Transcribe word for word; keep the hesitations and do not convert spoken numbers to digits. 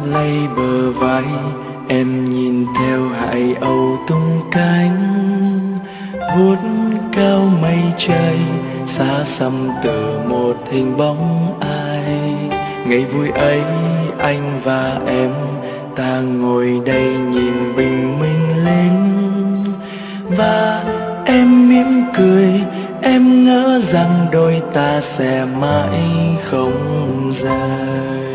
lấy bờ vai, em nhìn theo hải âu tung cánh, vút cao mây trời, xa xăm từ một hình bóng ai. Ngày vui ấy anh và em ta ngồi đây nhìn bình minh lên, và em mỉm cười, em ngỡ rằng đôi ta sẽ mãi không rời.